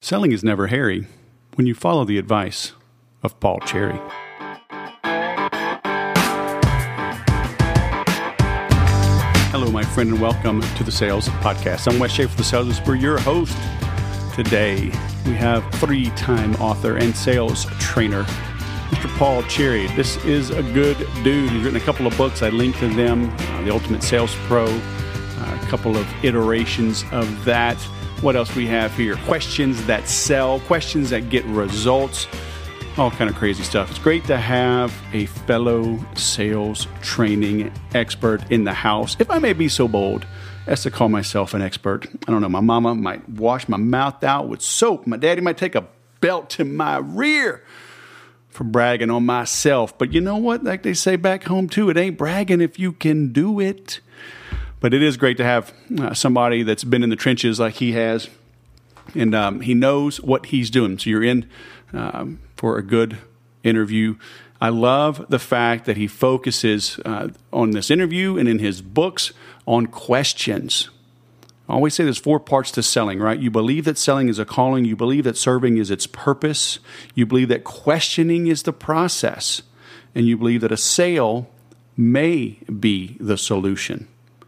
Selling is never hairy when you follow the advice of Paul Cherry. Hello, my friend, and welcome to the Sales Podcast. I'm Wes Schaefer, the Sales Whisperer, your host. Today, we have three-time author and sales trainer, Mr. Paul Cherry. This is a good dude. He's written a couple of books. I linked to them, The Ultimate Sales Pro, a couple of iterations of that. What else we have here? Questions that sell, questions that get results, all kind of crazy stuff. It's great to have a fellow sales training expert in the house. If I may be so bold as to call myself an expert. I don't know, my mama might wash my mouth out with soap. My daddy might take a belt to my rear for bragging on myself. But you know what? Like they say back home too, it ain't bragging if you can do it. But it is great to have somebody that's been in the trenches like he has, and he knows what he's doing. So you're in for a good interview. I love the fact that he focuses on this interview and in his books on questions. I always say there's four parts to selling, right? You believe that selling is a calling. You believe that serving is its purpose. You believe that questioning is the process. And you believe that a sale may be the solution.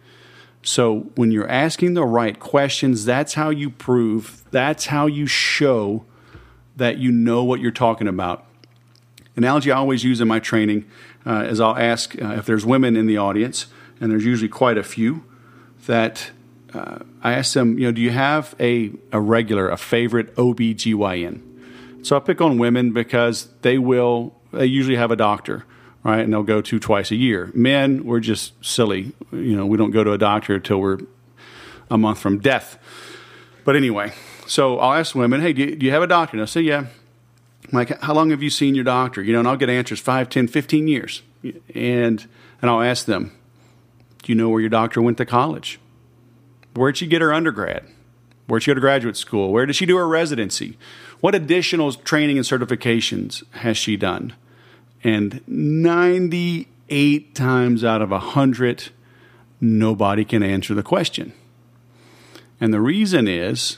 So when you're asking the right questions, that's how you prove, that's how you show that you know what you're talking about. Analogy I always use in my training is I'll ask if there's women in the audience, and there's usually quite a few, that I ask them, do you have a favorite OBGYN? So I pick on women because they usually have a doctor, right? And they'll go to twice a year. Men, we're just silly. We don't go to a doctor until we're a month from death. But anyway, so I'll ask women, hey, do you have a doctor? And they'll say, yeah. I'm like, how long have you seen your doctor? And I'll get answers 5, 10, 15 years. And I'll ask them, do you know where your doctor went to college? Where'd she get her undergrad? Where'd she go to graduate school? Where did she do her residency? What additional training and certifications has she done? And 98 times out of 100, nobody can answer the question. And the reason is,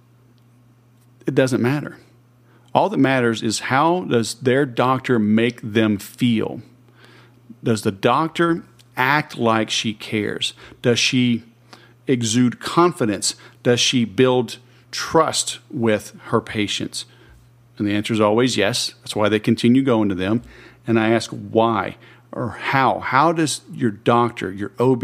it doesn't matter. All that matters is how does their doctor make them feel? Does the doctor act like she cares? Does she exude confidence? Does she build trust with her patients? And the answer is always yes. That's why they continue going to them. And I ask why or how. How does your doctor, your OB,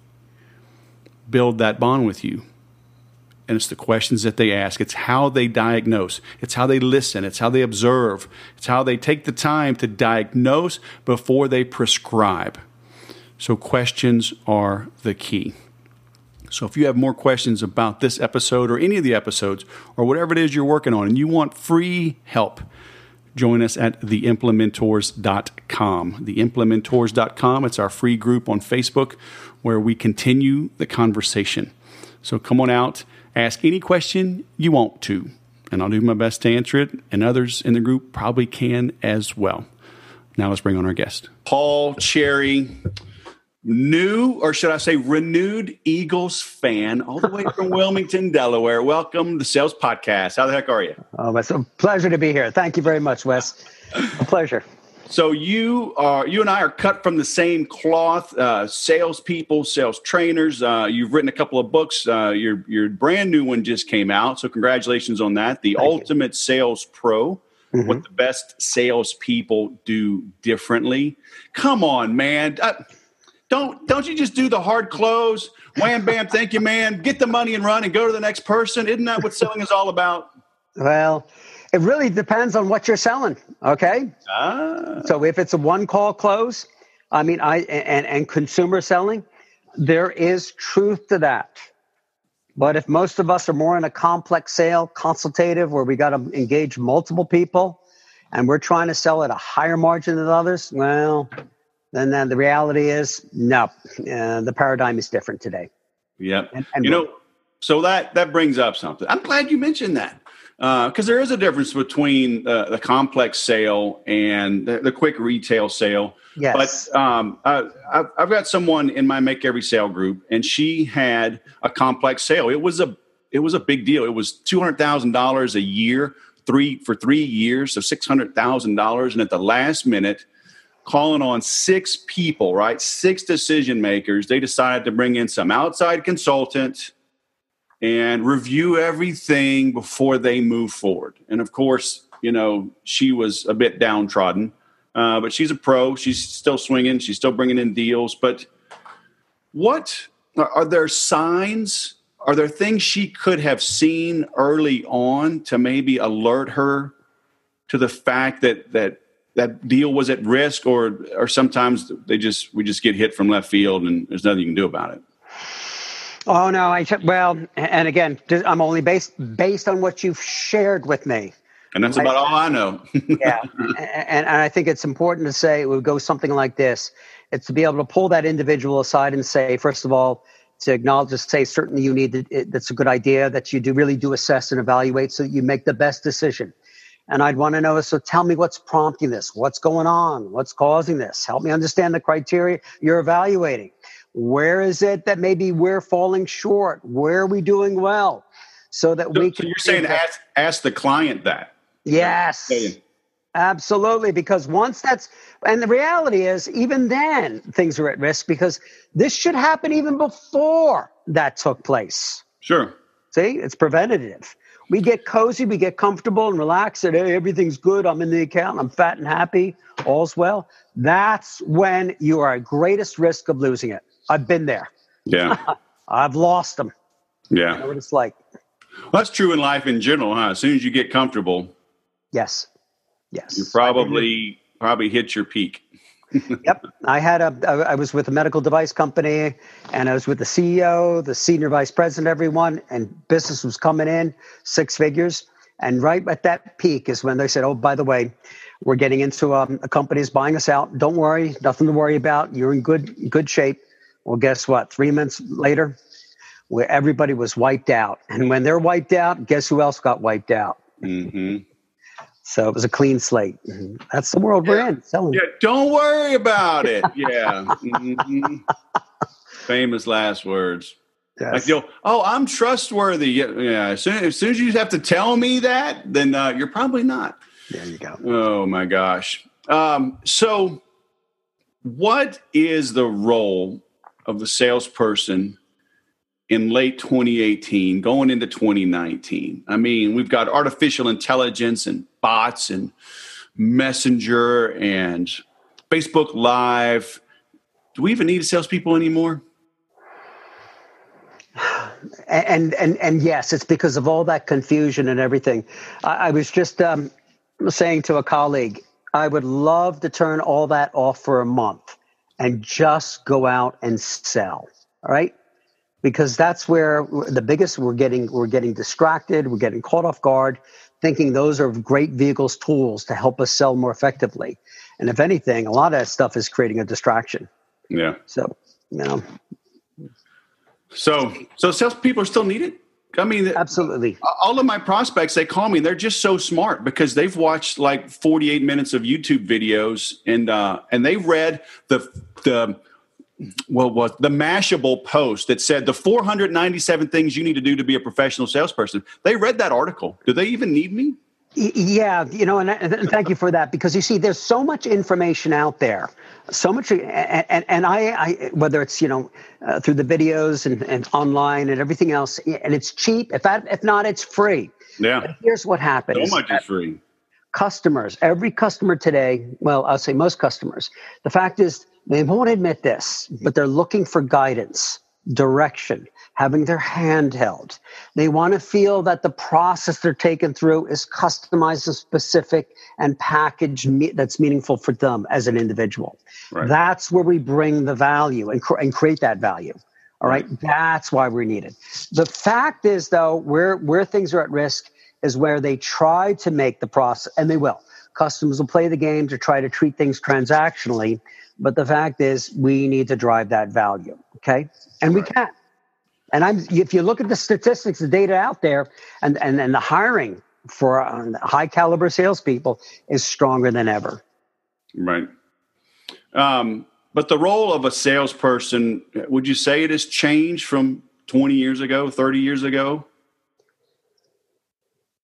build that bond with you? And it's the questions that they ask. It's how they diagnose. It's how they listen. It's how they observe. It's how they take the time to diagnose before they prescribe. So questions are the key. So if you have more questions about this episode or any of the episodes or whatever it is you're working on and you want free help, join us at theimplementors.com. Theimplementors.com. It's our free group on Facebook where we continue the conversation. So come on out, ask any question you want to, and I'll do my best to answer it, and others in the group probably can as well. Now let's bring on our guest. Paul Cherry, new, or should I say renewed Eagles fan, all the way from Wilmington, Delaware. Welcome to the Sales Podcast. How the heck are you? Oh, it's a pleasure to be here. Thank you very much, Wes. A pleasure. So you and I are cut from the same cloth, salespeople, sales trainers. You've written a couple of books. Your brand new one just came out, so congratulations on that. The Ultimate Sales Pro, what the best salespeople do differently. Come on, man. Don't you just do the hard close? Wham, bam, thank you, man. Get the money and run and go to the next person. Isn't that what selling is all about? Well, it really depends on what you're selling, okay? So if it's a one-call close, and consumer selling, there is truth to that. But if most of us are more in a complex sale, consultative, where we got to engage multiple people, and we're trying to sell at a higher margin than others, well, then the reality is, no, the paradigm is different today. Yep. So that brings up something. I'm glad you mentioned that. Because there is a difference between the complex sale and the quick retail sale. Yes. But I've got someone in my Make Every Sale group, and she had a complex sale. It was it was a big deal. It was $200,000 a year, for 3 years, so $600,000. And at the last minute, calling on 6 people, right? 6 decision makers. They decided to bring in some outside consultant and review everything before they move forward. And of course, she was a bit downtrodden, but she's a pro. She's still swinging. She's still bringing in deals. But what are there signs? Are there things she could have seen early on to maybe alert her to the fact that deal was at risk, or sometimes we just get hit from left field and there's nothing you can do about it? Oh no, and again, I'm only based on what you've shared with me. And that's about all I know. Yeah. And I think it's important to say it would go something like this. It's to be able to pull that individual aside and say, first of all, to acknowledge, to say, certainly you need that's a good idea, that you really do assess and evaluate so that you make the best decision. And I'd want to know, so tell me what's prompting this, what's going on, what's causing this, help me understand the criteria you're evaluating. Where is it that maybe we're falling short? Where are we doing well? So that we can... So you're saying ask the client that? Yes. Absolutely, because once and the reality is, even then, things are at risk, because this should happen even before that took place. Sure. See, it's preventative. We get cozy, we get comfortable and relaxed, and hey, everything's good, I'm in the account, I'm fat and happy, all's well. That's when you are at greatest risk of losing it. I've been there. Yeah. I've lost them. Yeah. I know what it's like. Well, that's true in life in general, huh? As soon as you get comfortable. Yes. You probably hit your peak. Yep. I was with a medical device company, and I was with the CEO, the senior vice president, everyone, and business was coming in 6 figures. And right at that peak is when they said, oh, by the way, we're getting into a company's buying us out. Don't worry, nothing to worry about. You're in good shape. Well, guess what? 3 months later, where everybody was wiped out. And when they're wiped out, guess who else got wiped out? Mm-hmm. So it was a clean slate. That's the world we're in. Yeah, don't worry about it. Yeah. Mm-hmm. Famous last words. Yes. Like, I'm trustworthy. Yeah. As soon as you have to tell me that, then you're probably not. There you go. Oh, my gosh. So what is the role of the salesperson in late 2018, going into 2019? I mean, we've got artificial intelligence and bots and Messenger and Facebook Live. Do we even need salespeople anymore? And yes, it's because of all that confusion and everything. I was just saying to a colleague, I would love to turn all that off for a month and just go out and sell. All right. Because that's where we're getting distracted. We're getting caught off guard, thinking those are great vehicles, tools to help us sell more effectively. And if anything, a lot of that stuff is creating a distraction. Yeah. So, So salespeople are still needed? I mean, absolutely. All of my prospects, they call me, they're just so smart because they've watched like 48 minutes of YouTube videos and they read the Mashable post that said the 497 things you need to do to be a professional salesperson. They read that article. Do they even need me? Yeah, and thank you for that, because you see, there's so much information out there, so much, and I whether it's through the videos and online and everything else, and it's cheap. If not, it's free. Yeah. But here's what happens: so much is free. Customers, every customer today, well, I'll say most customers, the fact is they won't admit this, but they're looking for guidance, direction, having their hand held. They want to feel that the process they're taken through is customized and specific and packaged that's meaningful for them as an individual. Right. That's where we bring the value and create that value. All right. That's why we're needed. The fact is, though, where things are at risk is where they try to make the process, and they will. Customers will play the game to try to treat things transactionally. But the fact is, we need to drive that value. Okay. And we can. And if you look at the statistics, the data out there, and the hiring for high caliber salespeople is stronger than ever. Right. But the role of a salesperson, would you say it has changed from 20 years ago, 30 years ago?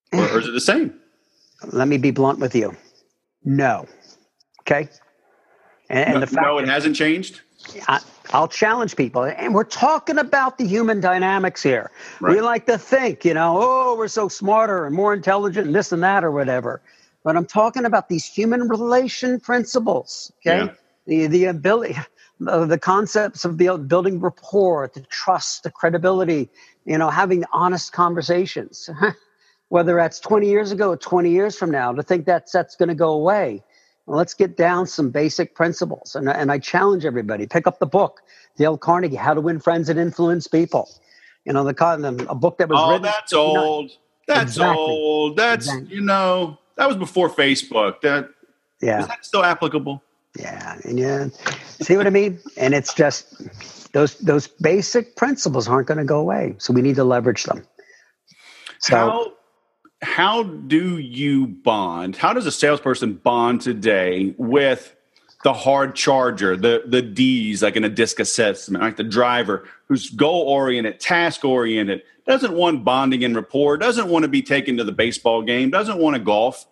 or is it the same? Let me be blunt with you. No. Okay. And the fact it hasn't changed. I'll challenge people. And we're talking about the human dynamics here. Right. We like to think, we're so smarter and more intelligent and this and that or whatever. But I'm talking about these human relation principles. Okay. Yeah. The ability, the concepts of building rapport, the trust, the credibility, having honest conversations. Whether that's 20 years ago or 20 years from now, to think that's going to go away. Well, let's get down some basic principles. And I challenge everybody, pick up the book, Dale Carnegie, How to Win Friends and Influence People. a book that was written. That's old. That's old. That's, that was before Facebook. Is that still applicable? Yeah. And see what I mean? And it's just those basic principles aren't going to go away. So we need to leverage them. So how do you bond? How does a salesperson bond today with the hard charger, the D's, like in a DISC assessment, like the driver who's goal-oriented, task-oriented, doesn't want bonding and rapport, doesn't want to be taken to the baseball game, doesn't want to golf?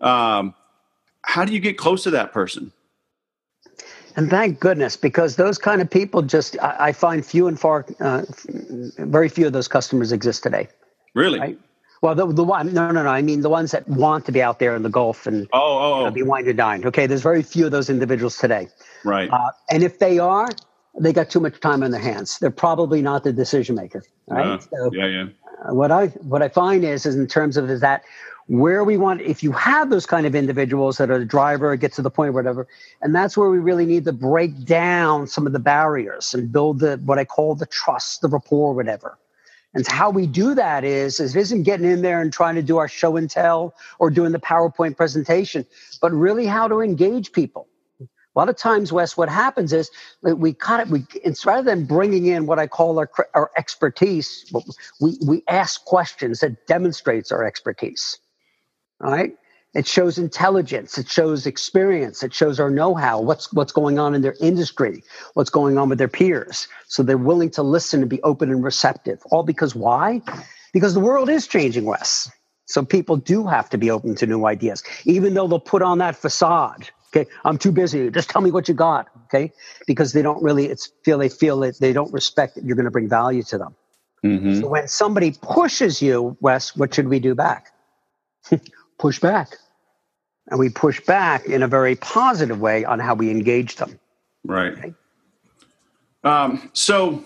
How do you get close to that person? And thank goodness, because those kind of people I find few and far, very few of those customers exist today. Really? Right? Well, the one, no. I mean, the ones that want to be out there in the Gulf and be wined and dined. Okay, there's very few of those individuals today. Right. And if they are, they got too much time on their hands. They're probably not the decision maker. Right. What I find is in terms of that where we want, if you have those kind of individuals that are the driver, get to the point, whatever, and that's where we really need to break down some of the barriers and build what I call the trust, the rapport, whatever. And how we do that is it isn't getting in there and trying to do our show and tell or doing the PowerPoint presentation, but really how to engage people. A lot of times, Wes, what happens is we rather than bringing in what I call our expertise, we ask questions that demonstrates our expertise. All right. It shows intelligence. It shows experience. It shows our know-how, what's going on in their industry, what's going on with their peers. So they're willing to listen and be open and receptive. All because why? Because the world is changing, Wes. So people do have to be open to new ideas, even though they'll put on that facade. Okay, I'm too busy. Just tell me what you got. Okay, because they don't really they feel that they don't respect that you're going to bring value to them. Mm-hmm. So when somebody pushes you, Wes, what should we do back? Push back. And we push back in a very positive way on how we engage them. Right. Okay? So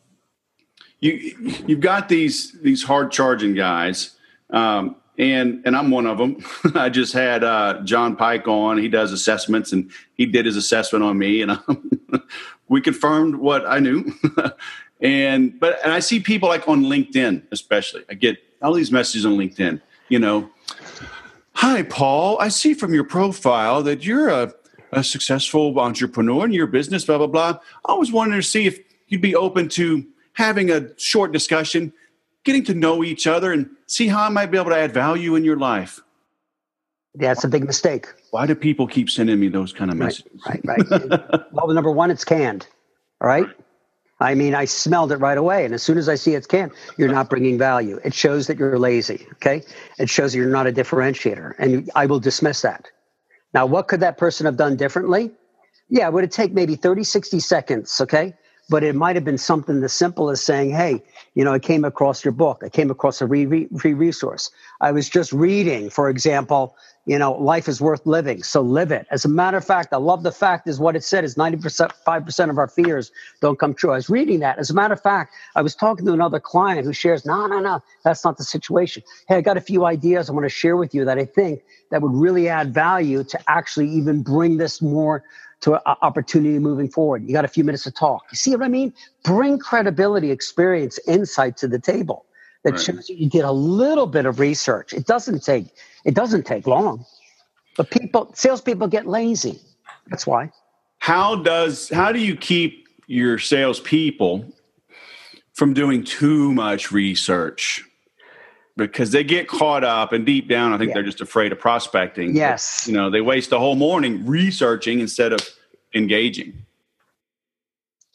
you've got these hard charging guys, and I'm one of them. I just had John Pike on. He does assessments, and he did his assessment on me, and we confirmed what I knew. And I see people like on LinkedIn, especially. I get all these messages on LinkedIn. Hi, Paul. I see from your profile that you're a successful entrepreneur in your business, blah, blah, blah. I was wanting to see if you'd be open to having a short discussion, getting to know each other and see how I might be able to add value in your life. That's a big mistake. Why do people keep sending me those kind of messages? Right. Well, number one, it's canned. All right. I mean, I smelled it right away. And as soon as I see it's canned, you're not bringing value. It shows that you're lazy, okay? It shows that you're not a differentiator. And I will dismiss that. Now, what could that person have done differently? Yeah, would it take maybe 30, 60 seconds, okay? But it might have been something as simple as saying, hey, I came across your book. I came across a free resource. I was just reading, for example, life is worth living, so live it. As a matter of fact, I love the fact is what it said is 5% of our fears don't come true. I was reading that. As a matter of fact, I was talking to another client who shares, no, that's not the situation. Hey, I got a few ideas I want to share with you that I think that would really add value to actually even bring this more to an opportunity moving forward. You got a few minutes to talk. You see what I mean? Bring credibility, experience, insight to the table that shows you did a little bit of research. It doesn't take long. But salespeople get lazy. That's why. How do you keep your salespeople from doing too much research? Because they get caught up, and deep down, I think they're just afraid of prospecting. Yes. But, they waste the whole morning researching instead of engaging.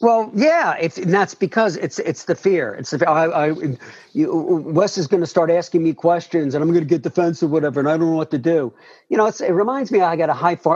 Well, yeah, and that's because it's the fear. It's the fear. Wes is going to start asking me questions, and I'm going to get defensive, whatever, and I don't know what to do. It reminds me. I got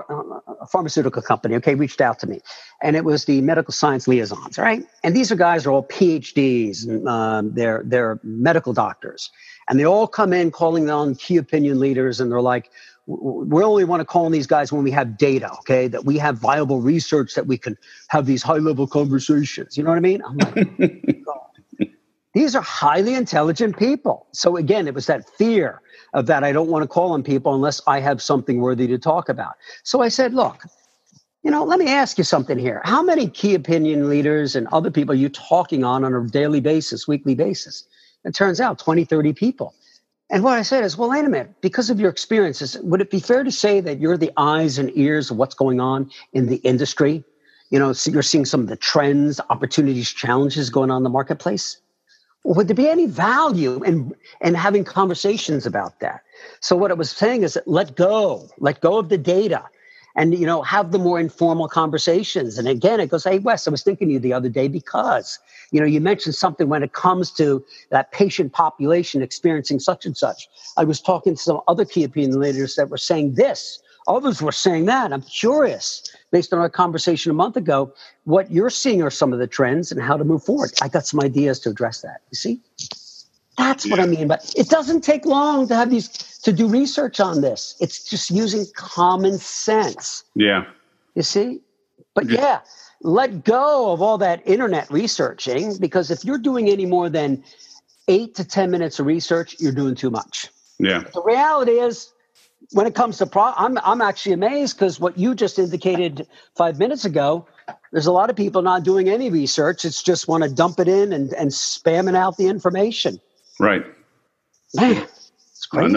a pharmaceutical company. Okay, reached out to me, and it was the medical science liaisons, right? And these guys are all PhDs, and they're medical doctors, and they all come in calling on key opinion leaders, and they're like, we only want to call on these guys when we have data, okay, that we have viable research that we can have these high-level conversations. You know what I mean? I'm like, God. These are highly intelligent people. So again, it was that fear of that I don't want to call on people unless I have something worthy to talk about. So I said, look, let me ask you something here. How many key opinion leaders and other people are you talking on a daily basis, weekly basis? It turns out 20, 30 people. And what I said is, well, wait a minute, because of your experiences, would it be fair to say that you're the eyes and ears of what's going on in the industry? So you're seeing some of the trends, opportunities, challenges going on in the marketplace. Would there be any value in having conversations about that? So what I was saying is that let go of the data and, have the more informal conversations. And again, it goes, hey, Wes, I was thinking of you the other day because, you mentioned something when it comes to that patient population experiencing such and such. I was talking to some other key opinion leaders that were saying this. Others were saying that. I'm curious, based on our conversation a month ago, what you're seeing are some of the trends and how to move forward. I got some ideas to address that. You see? That's what I mean. But it doesn't take long to do research on this. It's just using common sense. Yeah. You see? But yeah, let go of all that internet researching, because if you're doing any more than 8 to 10 minutes of research, you're doing too much. Yeah. The reality is, when it comes to I'm actually amazed because what you just indicated 5 minutes ago, there's a lot of people not doing any research. It's just want to dump it in and spamming out the information. Right. Man, it's crazy.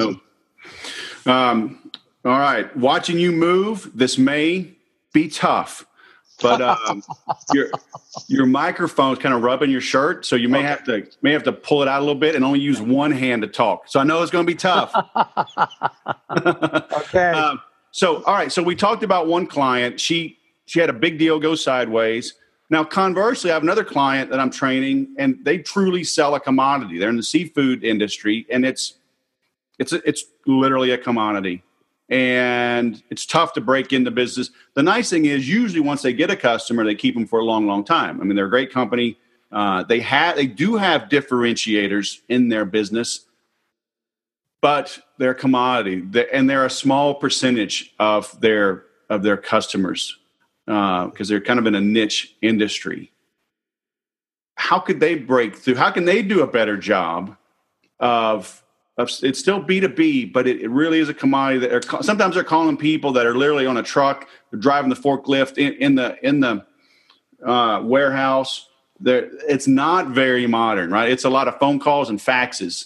I know. All right. Watching you move, this may be tough, but your microphone's kind of rubbing your shirt, so you may have to pull it out a little bit and only use one hand to talk. So I know it's going to be tough. Okay. All right. So we talked about one client. She had a big deal go sideways. Now, conversely, I have another client that I'm training, and they truly sell a commodity. They're in the seafood industry, and it's literally a commodity. And it's tough to break into business. The nice thing is, usually once they get a customer, they keep them for a long, long time. I mean, they're a great company. They do have differentiators in their business, but they're a commodity, and they're a small percentage of their customers because they're kind of in a niche industry. How could they break through? How can they do a better job of it's still B2B, but it really is a commodity that sometimes they're calling people that are literally on a truck, they're driving the forklift in the warehouse. It's not very modern, right? It's a lot of phone calls and faxes.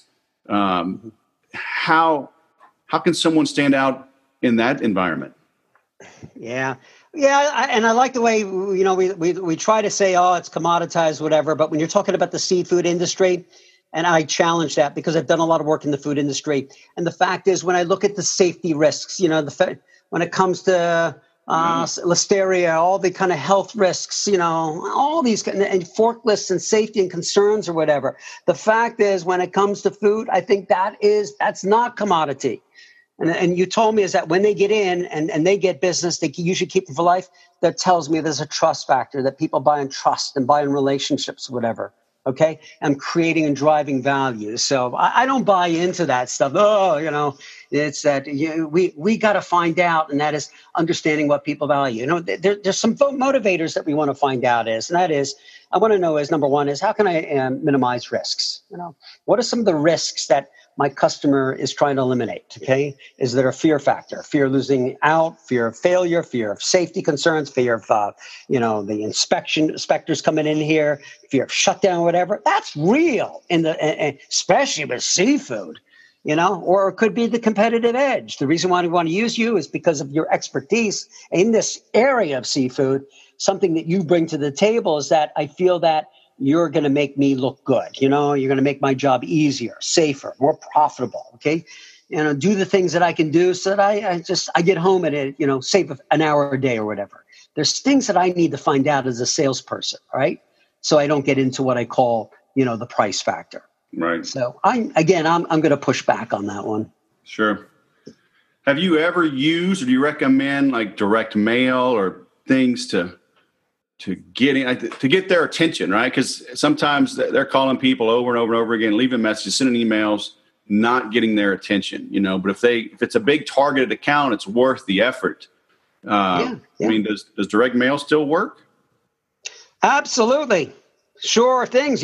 How can someone stand out in that environment? Yeah. And I like the way, we try to say, oh, it's commoditized, whatever. But when you're talking about the seafood industry, and I challenge that because I've done a lot of work in the food industry. And the fact is, when I look at the safety risks, when it comes to listeria, all the kind of health risks, all these and forklifts and safety and concerns or whatever. The fact is, when it comes to food, I think that's not commodity. And you told me is that when they get in and they get business, they usually keep them for life. That tells me there's a trust factor, that people buy in trust and buy in relationships, whatever. Okay. I'm creating and driving value. So I don't buy into that stuff. Oh, it's that we got to find out. And that is understanding what people value. There's some motivators that we want to find out and that is, I want to know is number one is how can I minimize risks? What are some of the risks that my customer is trying to eliminate? Okay. Is there a fear factor, fear of losing out, fear of failure, fear of safety concerns, fear of, the inspectors coming in here, fear of shutdown, whatever. That's real especially with seafood, or it could be the competitive edge. The reason why we want to use you is because of your expertise in this area of seafood. Something that you bring to the table is that I feel that you're going to make me look good. You're going to make my job easier, safer, more profitable. Okay. Do the things that I can do so that I get home at it, save an hour a day or whatever. There's things that I need to find out as a salesperson, right? So I don't get into what I call, the price factor. Right. So I'm going to push back on that one. Sure. Have you ever used, or do you recommend like direct mail or things to get their attention, right? Because sometimes they're calling people over and over and over again, leaving messages, sending emails, not getting their attention, But if it's a big targeted account, it's worth the effort. I mean, does direct mail still work? Absolutely. Sure things,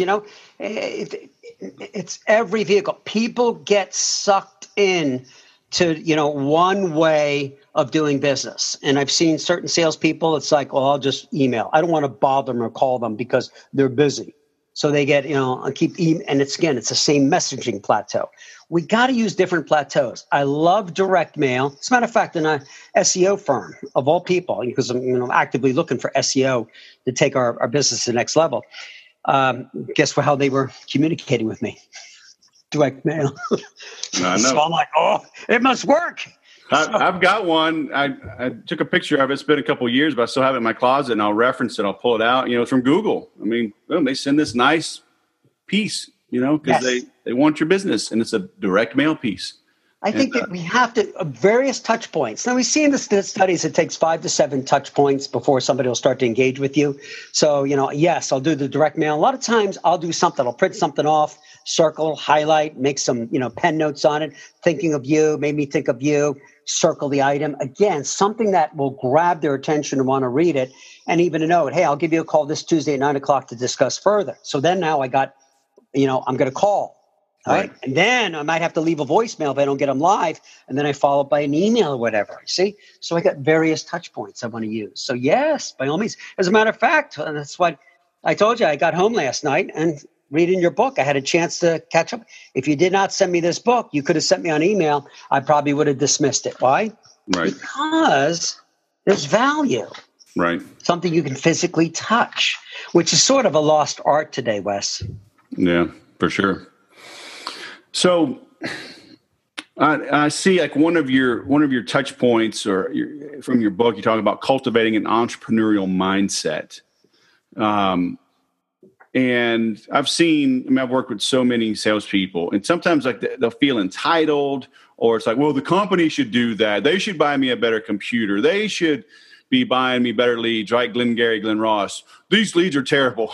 it's every vehicle. People get sucked in to, one way of doing business. And I've seen certain salespeople, it's like, well, I'll just email. I don't want to bother them or call them because they're busy. So they get, I keep and it's the same messaging plateau. We got to use different plateaus. I love direct mail. As a matter of fact, in an SEO firm of all people, because I'm actively looking for SEO to take our business to the next level. Guess how they were communicating with me? Direct mail. I know. So I'm like, it must work. I've got one. I took a picture of it. It's been a couple of years, but I still have it in my closet, and I'll reference it. I'll pull it out. It's from Google. I mean, boom, they send this nice piece, because they want your business, and it's a direct mail piece. I think that we have to various touch points. Now we see in the studies it takes 5 to 7 touch points before somebody will start to engage with you. So, yes, I'll do the direct mail. A lot of times I'll do something. I'll print something off, circle, highlight, make some, pen notes on it. Thinking of you, made me think of you. Circle the item. Again, something that will grab their attention and want to read it. And even a note, hey, I'll give you a call this Tuesday at 9:00 to discuss further. So then now I got, I'm going to call. All right. And then I might have to leave a voicemail if I don't get them live. And then I follow up by an email or whatever. See? So I got various touch points I want to use. So yes, by all means. As a matter of fact, that's what I told you. I got home last night and reading your book, I had a chance to catch up. If you did not send me this book, you could have sent me on email. I probably would have dismissed it. Why? Right. Because there's value. Right. Something you can physically touch, which is sort of a lost art today, Wes. Yeah, for sure. So I see like one of your touch points from your book, you talk about cultivating an entrepreneurial mindset. And I've worked with so many salespeople, and sometimes like they'll feel entitled, or it's like, well, the company should do that. They should buy me a better computer. They should be buying me better leads, right? Glengarry, Glen Ross. These leads are terrible.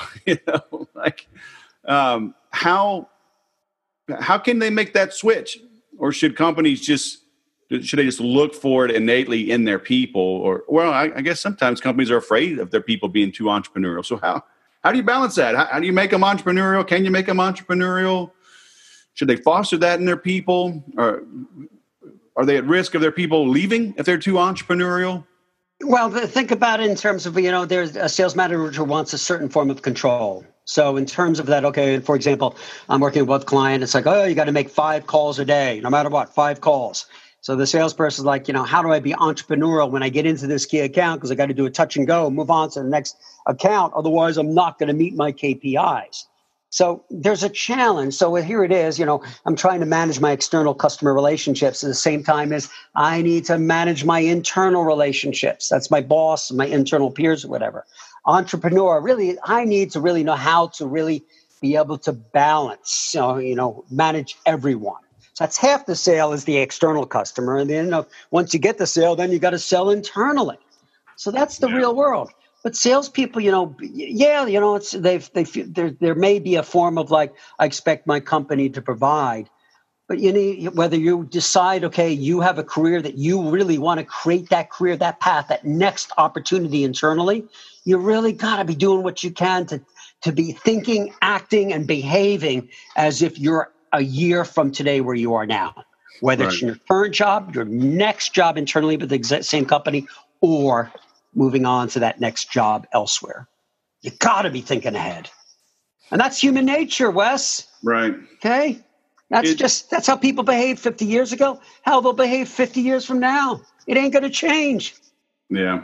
How can they make that switch? Or should companies just look for it innately in their people? I guess sometimes companies are afraid of their people being too entrepreneurial. So how do you balance that? How do you make them entrepreneurial? Can you make them entrepreneurial? Should they foster that in their people? Or are they at risk of their people leaving if they're too entrepreneurial? Well, think about it in terms of, there's a sales manager wants a certain form of control. So in terms of that, okay, for example, I'm working with a client. It's like, you got to make 5 calls a day, no matter what, 5 calls. So the salesperson's like, how do I be entrepreneurial when I get into this key account? Because I got to do a touch and go, move on to the next account. Otherwise, I'm not going to meet my KPIs. So there's a challenge. So here it is, I'm trying to manage my external customer relationships at the same time as I need to manage my internal relationships. That's my boss, my internal peers, or whatever. Entrepreneur, really, I need to really know how to really be able to balance, manage everyone. So that's half the sale is the external customer. And then once you get the sale, then you got to sell internally. So that's the real world. But salespeople, it's there may be a form of like, I expect my company to provide. But whether you decide, okay, you have a career that you really want to create that career, that path, that next opportunity internally, you really got to be doing what you can to be thinking, acting, and behaving as if you're a year from today where you are now. Whether it's your current job, your next job internally with the same company, or moving on to that next job elsewhere. You got to be thinking ahead. And that's human nature, Wes. Right. Okay? That's how people behaved 50 years ago. How they'll behave 50 years from now. It ain't going to change. Yeah.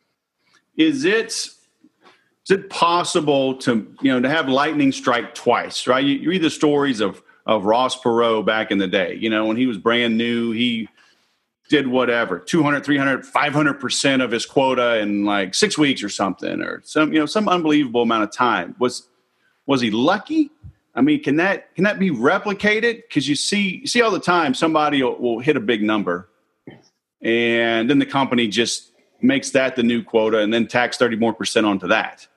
Is it possible to have lightning strike twice, right? You read the stories of Ross Perot back in the day, when he was brand new, he did whatever, 200, 300, 500% of his quota in like 6 weeks or something, or some unbelievable amount of time. Was he lucky? I mean, can that be replicated? Because you see all the time somebody will hit a big number, and then the company just makes that the new quota, and then tax 30% more onto that.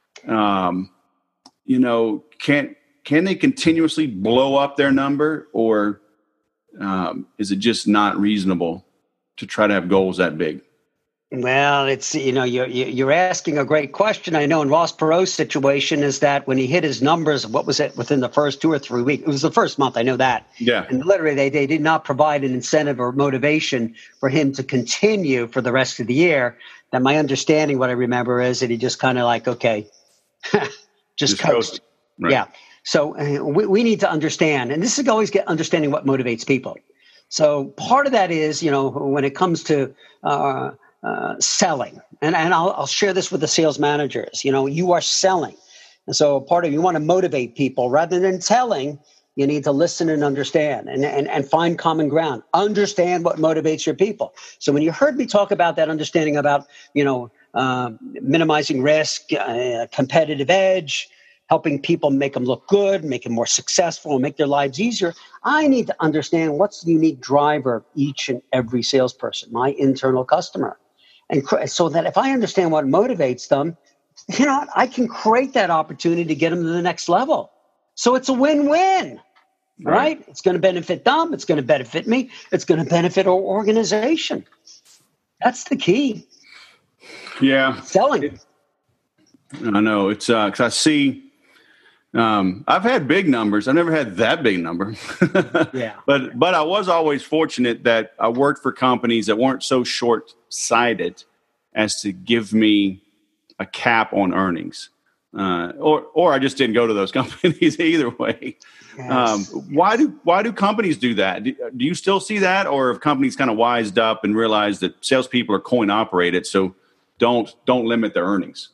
Can they continuously blow up their number, or is it just not reasonable to try to have goals that big? Well, it's, you're asking a great question. I know in Ross Perot's situation is that when he hit his numbers, what was it, within the first 2 or 3 weeks? It was the first month, I know that. Yeah. And literally they did not provide an incentive or motivation for him to continue for the rest of the year. Now, my understanding, what I remember, is that he just kind of like, okay, just coast. Right. Yeah. So we need to understand, and this is always understanding what motivates people. So part of that is, when it comes to selling, and I'll share this with the sales managers, you are selling. And so part of you want to motivate people rather than telling. You need to listen and understand and find common ground. Understand what motivates your people. So when you heard me talk about that understanding about, minimizing risk, competitive edge, helping people make them look good, make them more successful, and make their lives easier, I need to understand what's the unique driver of each and every salesperson, my internal customer. And so that if I understand what motivates them, I can create that opportunity to get them to the next level. So it's a win-win, right? It's going to benefit them. It's going to benefit me. It's going to benefit our organization. That's the key. Yeah. Selling. I know. It's because I see, I've had big numbers. I've never had that big number. Yeah. But I was always fortunate that I worked for companies that weren't so short-sighted as to give me a cap on earnings. Or I just didn't go to those companies either way. Yes. Why do companies do that? Do you still see that, or have companies kind of wised up and realized that salespeople are coin operated, so don't limit their earnings?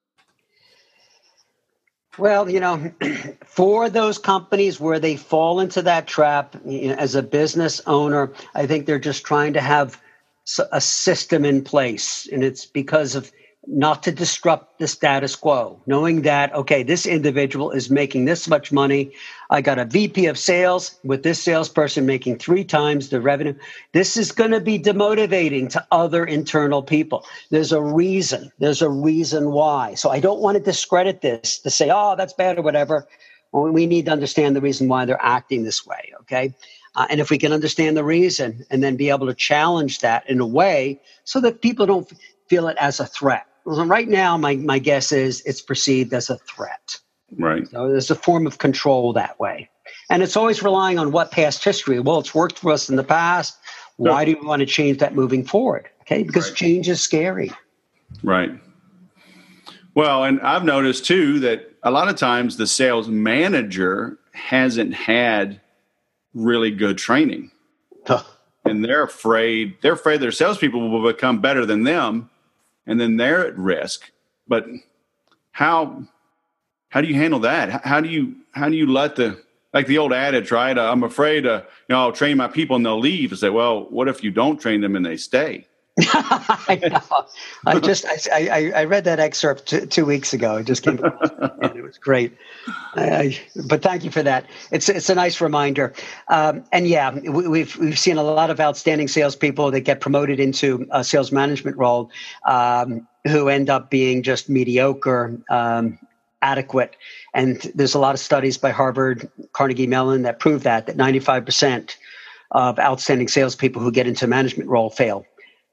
Well, for those companies where they fall into that trap, as a business owner, I think they're just trying to have a system in place, and it's because of not to disrupt the status quo, knowing that, okay, this individual is making this much money. I got a VP of sales with this salesperson making 3 times the revenue. This is going to be demotivating to other internal people. There's a reason. There's a reason why. So I don't want to discredit this to say, oh, that's bad or whatever. Well, we need to understand the reason why they're acting this way, okay? And if we can understand the reason and then be able to challenge that in a way so that people don't feel it as a threat. Right now, my guess is it's perceived as a threat. Right. So there's a form of control that way. And it's always relying on what past history. Well, it's worked for us in the past. Why do we want to change that moving forward? Okay, because change is scary. Right. Well, and I've noticed, too, that a lot of times the sales manager hasn't had really good training. And they're afraid their salespeople will become better than them. And then they're at risk. But how do you handle that? How do you let the old adage, right? I'm afraid, I'll train my people and they'll leave. And say, well, what if you don't train them and they stay? I know. I read that excerpt 2 weeks ago. It just came across, and it was great. But thank you for that. It's a nice reminder. And yeah, we've seen a lot of outstanding salespeople that get promoted into a sales management role who end up being just mediocre, adequate. And there's a lot of studies by Harvard, Carnegie Mellon that prove that 95% of outstanding salespeople who get into a management role fail.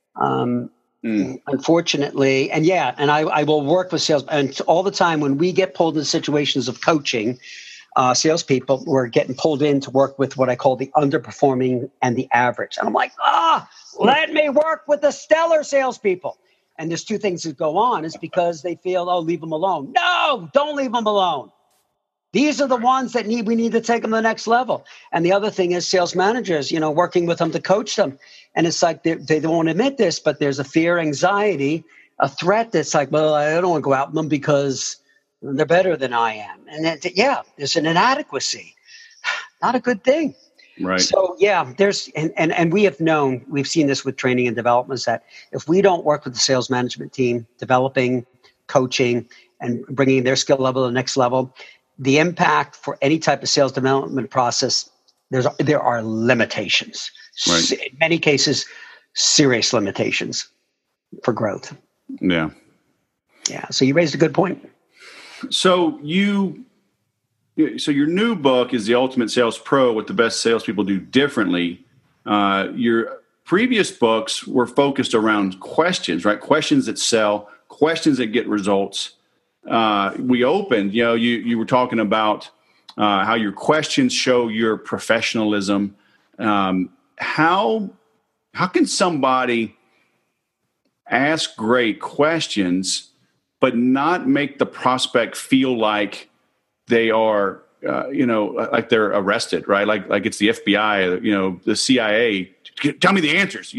Unfortunately, and I will work with sales, and all the time when we get pulled into situations of coaching salespeople, we're getting pulled in to work with what I call the underperforming and the average. And I'm like, let me work with the stellar salespeople. And there's 2 things that go on. It's because they feel, leave them alone. No, don't leave them alone. These are the ones that we need to take them to the next level. And the other thing is sales managers, working with them to coach them. And it's like they don't want to admit this, but there's a fear, anxiety, a threat that's like, well, I don't want to go out with them because they're better than I am. And there's an inadequacy. Not a good thing. Right. So yeah, there's and we've seen this with training and development, is that if we don't work with the sales management team, developing, coaching, and bringing their skill level to the next level, the impact for any type of sales development process, there are limitations. Right. In many cases, serious limitations for growth. Yeah. Yeah. So you raised a good point. So your new book is The Ultimate Sales Pro: What the Best Salespeople Do Differently. Your previous books were focused around questions, right? Questions that sell, questions that get results. We opened, you were talking about how your questions show your professionalism. How can somebody ask great questions but not make the prospect feel like they are, like they're arrested, right? Like it's the FBI, the CIA. Tell me the answers.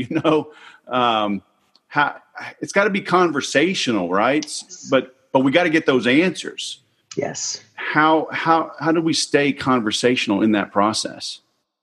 It's got to be conversational, right? But we got to get those answers. Yes. How do we stay conversational in that process?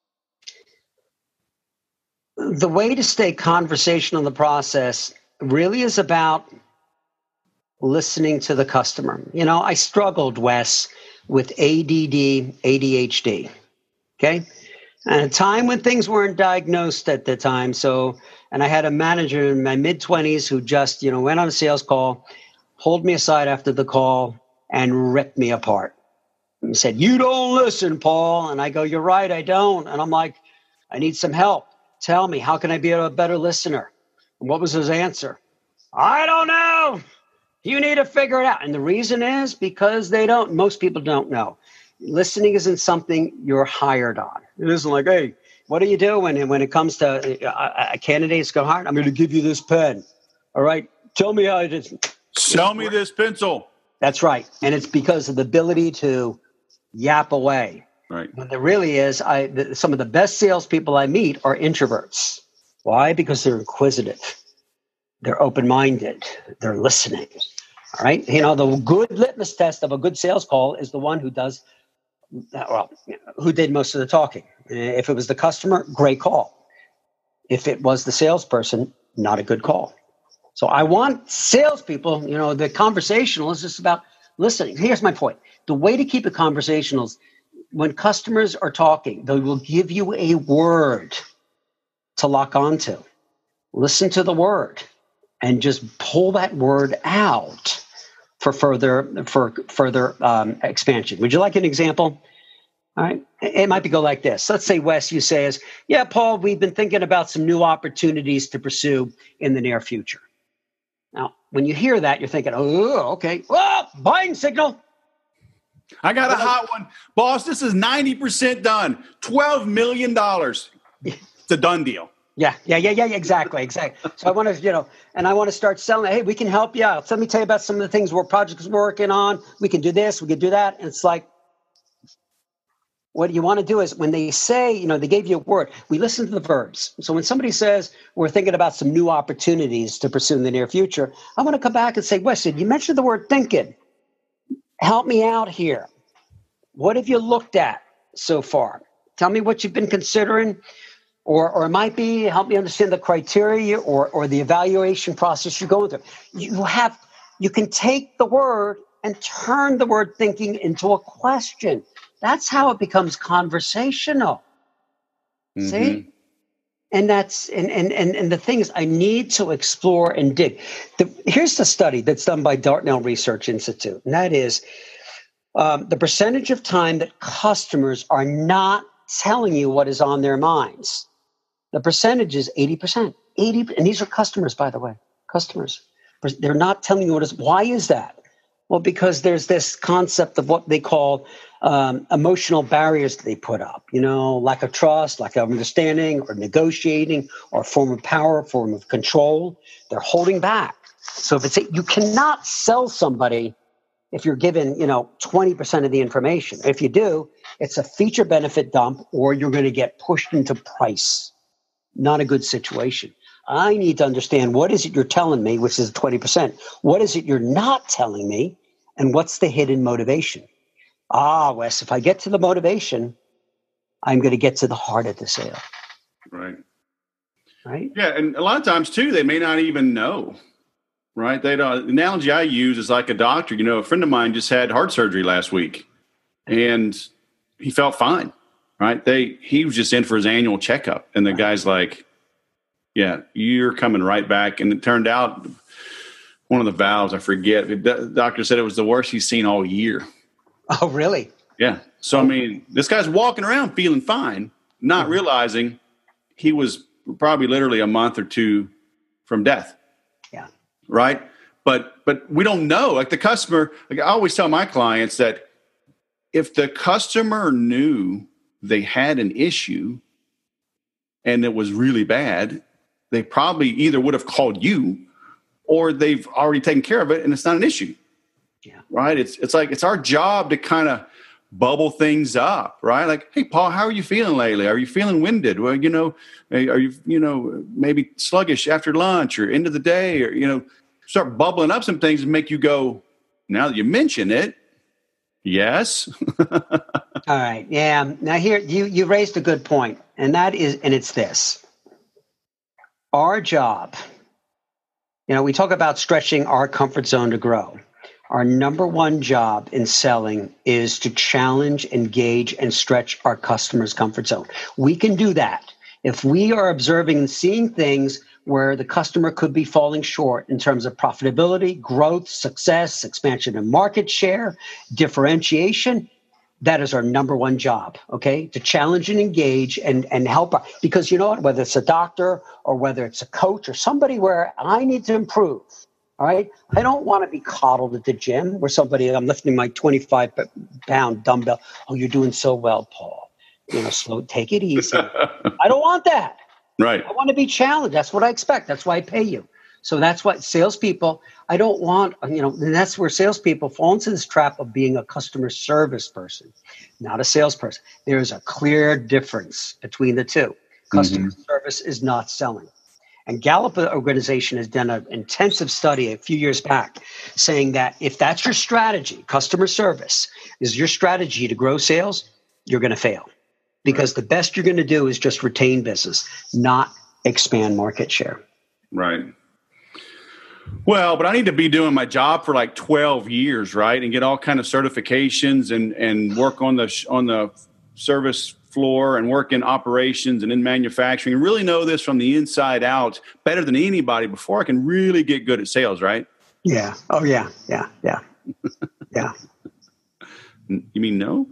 The way to stay conversational in the process really is about listening to the customer. I struggled, Wes, with ADD, ADHD. Okay. And a time when things weren't diagnosed at the time. And I had a manager in my mid-20s who just, went on a sales call, pulled me aside after the call and ripped me apart. And he said, "You don't listen, Paul." And I go, "You're right, I don't." And I'm like, "I need some help. Tell me, how can I be a better listener?" And what was his answer? "I don't know. You need to figure it out." And the reason is because most people don't know. Listening isn't something you're hired on. It isn't like, "Hey, what do you do when it comes to a candidate's going hard? I'm going to give you this pen. All right. Tell me how it is. Sell me this pencil." That's right. And it's because of the ability to yap away. Right. When there really is, some of the best salespeople I meet are introverts. Why? Because they're inquisitive. They're open-minded. They're listening. All right. The good litmus test of a good sales call is the one who did most of the talking. If it was the customer, great call. If it was the salesperson, not a good call. So I want salespeople, the conversational is just about listening. Here's my point. The way to keep it conversational is when customers are talking, they will give you a word to lock onto. Listen to the word and just pull that word out for further expansion. Would you like an example? All right. It might go like this. Let's say, Wes, you say is, "Yeah, Paul, we've been thinking about some new opportunities to pursue in the near future." Now, when you hear that, you're thinking, "Oh, okay. Well, buying signal. I got a hot one. Boss, this is 90% done. $12 million. It's a done deal." Yeah, exactly. So I want to, and I want to start selling. "Hey, we can help you out. Let me tell you about some of the things projects we're working on. We can do this, we can do that." And it's like, what you want to do is when they say, they gave you a word, we listen to the verbs. So when somebody says, "We're thinking about some new opportunities to pursue in the near future," I want to come back and say, "Weston, you mentioned the word thinking. Help me out here. What have you looked at so far? Tell me what you've been considering. Or it might be help me understand the criteria or the evaluation process you're going through." You can take the word and turn the word thinking into a question. That's how it becomes conversational. Mm-hmm. See? And that's and the thing is, I need to explore and dig. Here's the study that's done by Dartnell Research Institute, and that is the percentage of time that customers are not telling you what is on their minds. The percentage is 80%. 80%, and these are customers, by the way. Customers. They're not telling you what is. Why is that? Well, because there's this concept of what they call emotional barriers that they put up. Lack of trust, lack of understanding, or negotiating, or a form of power, a form of control. They're holding back. So you cannot sell somebody if you're given 20% of the information. If you do, it's a feature benefit dump, or you're going to get pushed into price. Not a good situation. I need to understand what is it you're telling me, which is 20%. What is it you're not telling me? And what's the hidden motivation? Wes, if I get to the motivation, I'm going to get to the heart of the sale. Right. Right. Yeah. And a lot of times too, they may not even know. Right. They don't. The analogy I use is like a doctor. A friend of mine just had heart surgery last week and he felt fine. Right. He was just in for his annual checkup. And the guy's like, yeah, you're coming right back. And it turned out one of the valves, I forget, the doctor said it was the worst he's seen all year. Oh, really? Yeah. So, I mean, this guy's walking around feeling fine, not realizing he was probably literally a month or two from death. Yeah. Right. But we don't know. Like the customer, like I always tell my clients that if the customer knew they had an issue and it was really bad, they probably either would have called you or they've already taken care of it and it's not an issue. Yeah. Right. It's like, it's our job to kind of bubble things up, right? Like, hey, Paul, how are you feeling lately? Are you feeling winded? Well, are you, maybe sluggish after lunch or end of the day, or, start bubbling up some things and make you go, now that you mention it, yes. All right. Yeah. Now here, you raised a good point, and it's this. Our job, we talk about stretching our comfort zone to grow. Our number one job in selling is to challenge, engage, and stretch our customers' comfort zone. We can do that if we are observing and seeing things where the customer could be falling short in terms of profitability, growth, success, expansion of market share, differentiation. That is our number one job, okay? To challenge and engage and help. Because you know what? Whether it's a doctor or whether it's a coach or somebody where I need to improve, all right? I don't want to be coddled at the gym where I'm lifting my 25-pound dumbbell. Oh, you're doing so well, Paul. Slow, take it easy. I don't want that. Right. I want to be challenged. That's what I expect. That's why I pay you. So that's what salespeople, I don't want, and that's where salespeople fall into this trap of being a customer service person, not a salesperson. There's a clear difference between the two. Customer service is not selling. And Gallup organization has done an intensive study a few years back saying that if that's your strategy, customer service is your strategy to grow sales, you're going to fail. Because the best you're going to do is just retain business, not expand market share. Right. Well, but I need to be doing my job for like 12 years, right? And get all kind of certifications and work on the service floor and work in operations and in manufacturing and really know this from the inside out better than anybody before I can really get good at sales, right? Yeah. Oh, yeah. Yeah. Yeah. Yeah. You mean no?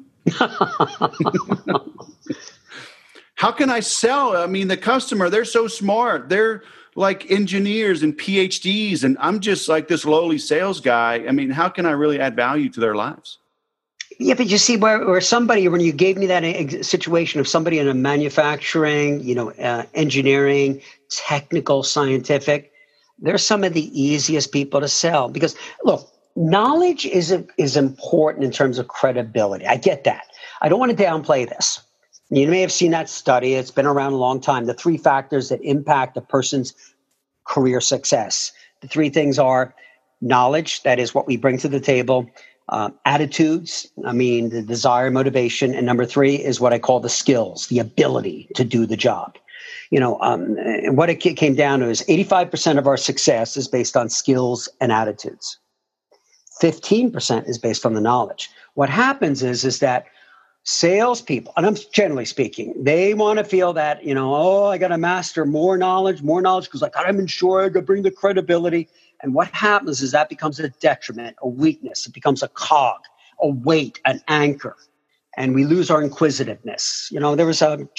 How can I sell? I mean, the customer, they're so smart. They're like engineers and PhDs, and I'm just like this lowly sales guy. I mean, how can I really add value to their lives? Yeah, but you see where somebody, when you gave me that situation of somebody in a manufacturing, engineering, technical, scientific, they're some of the easiest people to sell because, look, knowledge is important in terms of credibility. I get that. I don't want to downplay this. You may have seen that study. It's been around a long time. The 3 factors that impact a person's career success. The 3 things are knowledge, that is what we bring to the table, attitudes, the desire, motivation, and number 3 is what I call the skills, the ability to do the job. What it came down to is 85% of our success is based on skills and attitudes. 15% is based on the knowledge. What happens is that salespeople, and I'm generally speaking, they want to feel that, I got to master more knowledge because I got to ensure I got to bring the credibility. And what happens is that becomes a detriment, a weakness. It becomes a cog, a weight, an anchor, and we lose our inquisitiveness. There's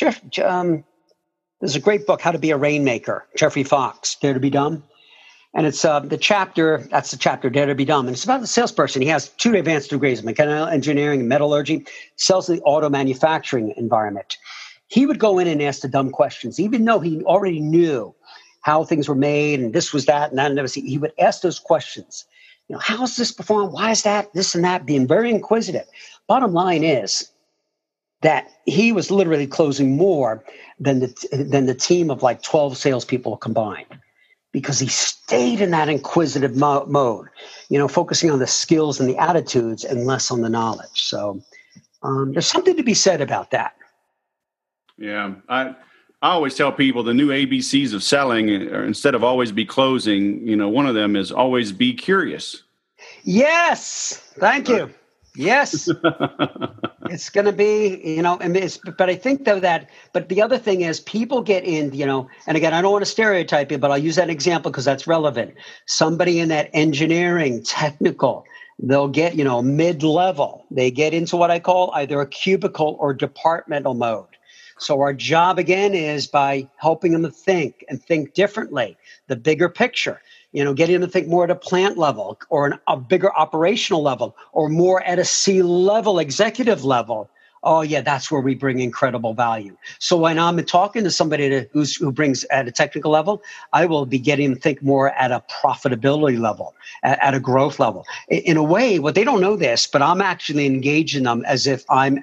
a great book, How to Be a Rainmaker, Jeffrey Fox, Dare to Be Dumb. And it's the chapter, Dare to Be Dumb. And it's about the salesperson. He has 2 advanced degrees, mechanical engineering and metallurgy, sells the auto manufacturing environment. He would go in and ask the dumb questions, even though he already knew how things were made and this was that and that. And he would ask those questions. How's this performed? Why is that? This and that, being very inquisitive. Bottom line is that he was literally closing more than the team of like 12 salespeople combined. Because he stayed in that inquisitive mode, focusing on the skills and the attitudes and less on the knowledge. So there's something to be said about that. Yeah. I always tell people the new ABCs of selling, instead of always be closing, one of them is always be curious. Yes. Thank you. Yes. It's going to be, but I think though but the other thing is people get in, and again, I don't want to stereotype you, but I'll use that example because that's relevant. Somebody in that engineering, technical, they'll get, mid-level. They get into what I call either a cubicle or departmental mode. So our job again is by helping them to think and think differently, the bigger picture. Getting them to think more at a plant level or a bigger operational level or more at a C-level executive level. Oh, yeah, that's where we bring incredible value. So when I'm talking to somebody who brings at a technical level, I will be getting them to think more at a profitability level, at a growth level. In a way, what they don't know this, but I'm actually engaging them as if I'm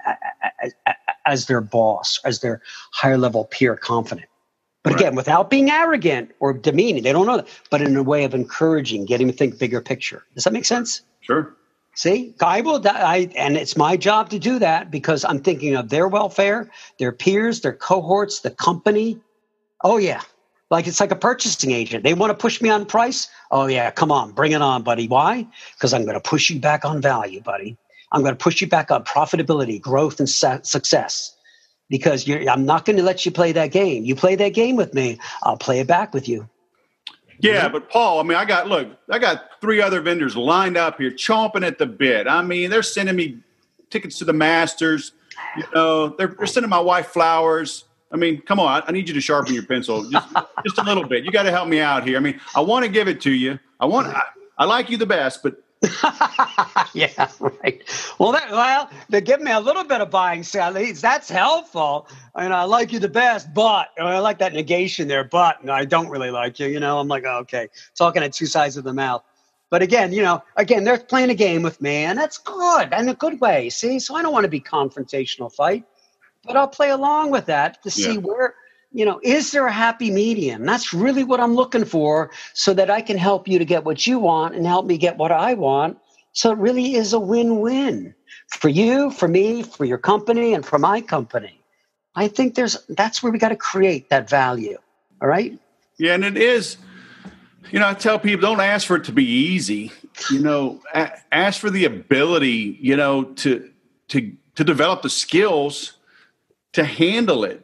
as their boss, as their higher level peer confident. But again, without being arrogant or demeaning, they don't know that, but in a way of encouraging, getting them to think bigger picture. Does that make sense? Sure. See, and it's my job to do that because I'm thinking of their welfare, their peers, their cohorts, the company. Oh, yeah. It's like a purchasing agent. They want to push me on price. Oh, yeah. Come on. Bring it on, buddy. Why? Because I'm going to push you back on value, buddy. I'm going to push you back on profitability, growth, and success. Because I'm not going to let you play that game. You play that game with me, I'll play it back with you. Yeah, but Paul, I got 3 other vendors lined up here, chomping at the bit. They're sending me tickets to the Masters. They're sending my wife flowers. Come on, I need you to sharpen your pencil just a little bit. You got to help me out here. I want to give it to you. I like you the best, but. Yeah, right. Well, they give me a little bit of buying salaries. That's helpful. I like you the best, but I like that negation there. But no, I don't really like you. I'm like, oh, okay, talking at 2 sides of the mouth. But again, they're playing a game with me, and that's good in a good way. See, so I don't want to be confrontational fight, but I'll play along with that to see where. Is there a happy medium? That's really what I'm looking for so that I can help you to get what you want and help me get what I want. So it really is a win-win for you, for me, for your company, and for my company. I think that's where we got to create that value. All right? Yeah, and it is, I tell people don't ask for it to be easy. Ask for the ability, to develop the skills to handle it.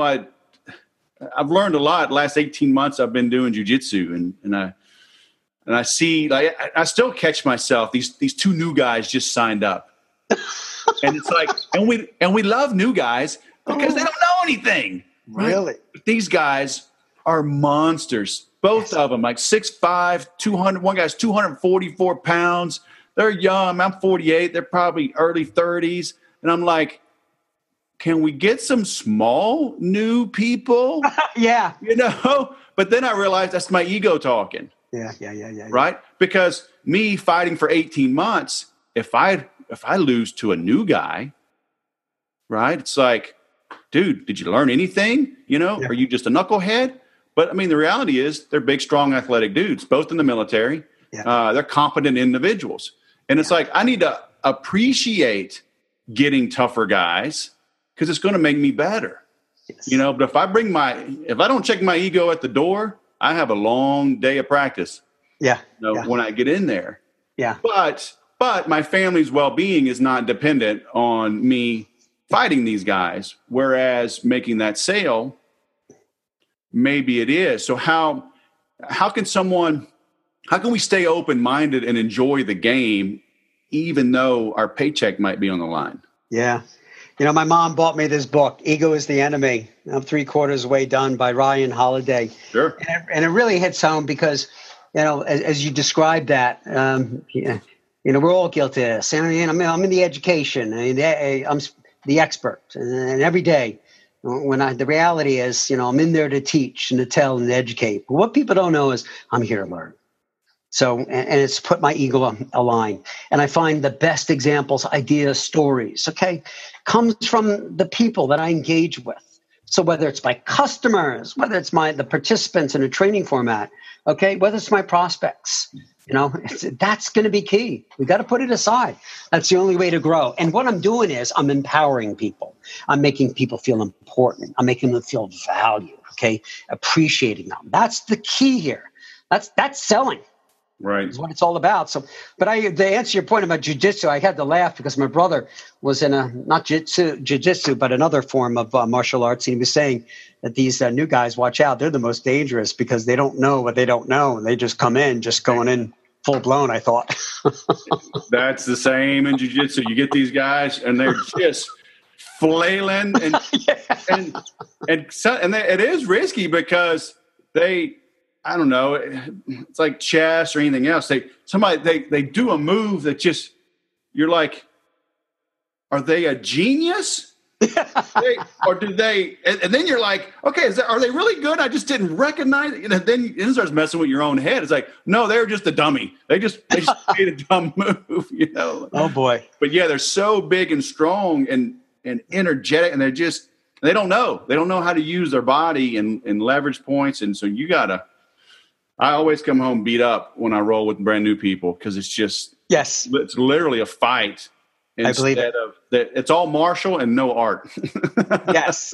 I've learned a lot. Last 18 months, I've been doing jujitsu, and I see, I still catch myself. These 2 new guys just signed up, and it's like, and we love new guys because they don't know anything. Right? Really, but these guys are monsters. Both of them, 6'5", 200. One guy's 244 pounds. They're young. I'm 48. They're probably early 30s, and I'm like. Can we get some small new people? Yeah. But then I realized that's my ego talking. Yeah. Right? Because me fighting for 18 months, if I lose to a new guy, right? It's like, dude, did you learn anything? Are you just a knucklehead? But the reality is they're big, strong, athletic dudes, both in the military. Yeah. They're competent individuals. And it's like, I need to appreciate getting tougher guys. Because it's going to make me better, But if I don't check my ego at the door, I have a long day of practice. Yeah. When I get in there. Yeah. But my family's well-being is not dependent on me fighting these guys. Whereas making that sale, maybe it is. So how can we stay open-minded and enjoy the game, even though our paycheck might be on the line? Yeah. My mom bought me this book, Ego is the Enemy. I'm 3/4 way done by Ryan Holiday. Sure. And it really hits home because, as you described that, we're all guilty of this. I'm in the education. I'm the expert. And every day, the reality is, I'm in there to teach and to tell and to educate. But what people don't know is I'm here to learn. So, and it's put my ego on a line. And I find the best examples, ideas, stories, comes from the people that I engage with. So whether it's my customers, whether it's the participants in a training format, whether it's my prospects, that's going to be key. We got to put it aside. That's the only way to grow. And what I'm doing is I'm empowering people. I'm making people feel important. I'm making them feel valued, okay? Appreciating them. That's the key here. That's selling. Right. Is what it's all about. So, but to answer your point about jiu-jitsu, I had to laugh because my brother was in not jiu-jitsu, but another form of martial arts. And he was saying that these new guys, watch out, they're the most dangerous because they don't know what they don't know. And they just come in, just going in full blown, I thought. That's the same in jiu-jitsu. You get these guys and they're just flailing and it is risky because I don't know. It's like chess or anything else. They do a move that just, you're like, are they a genius? Or do they? And then you're like, okay, are they really good? I just didn't recognize it. And then it starts messing with your own head. It's like, no, they're just a dummy. They just made a dumb move, you know? Oh boy. But yeah, they're so big and strong and energetic, and they don't know. They don't know how to use their body and leverage points. And so I always come home beat up when I roll with brand new people because it's literally a fight. I believe it. It's all martial and no art. Yes.